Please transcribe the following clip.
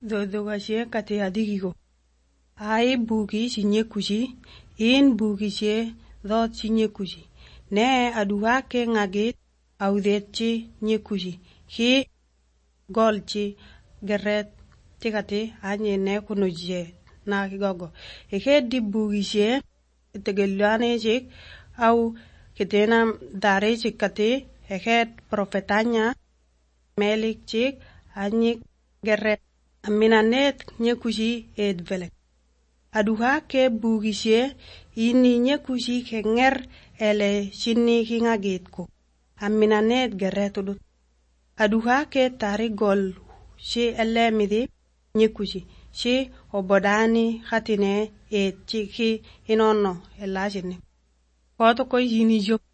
Dodogashe kate adigigo. Ai bugi sinye kuji, in bugi she dot sinye kuji. Ne aduha ke ngagit audechi nye kuji. Hi golchi geret tikate anye ne kunuje na kigogo. Eke di bugi she tegelane chik au kitena dare chikate eke profetanya melik chik anye geret. Aminanet nye kuji edvelek. Aduha ke bugi she ini nye kuji ke nger ele shini kingagit ko. Aminanet geret udut. Aduha ke tari gol she ele midi nye kuji. She obodani khatine chiki inono ela shini. Koto koi hini jok.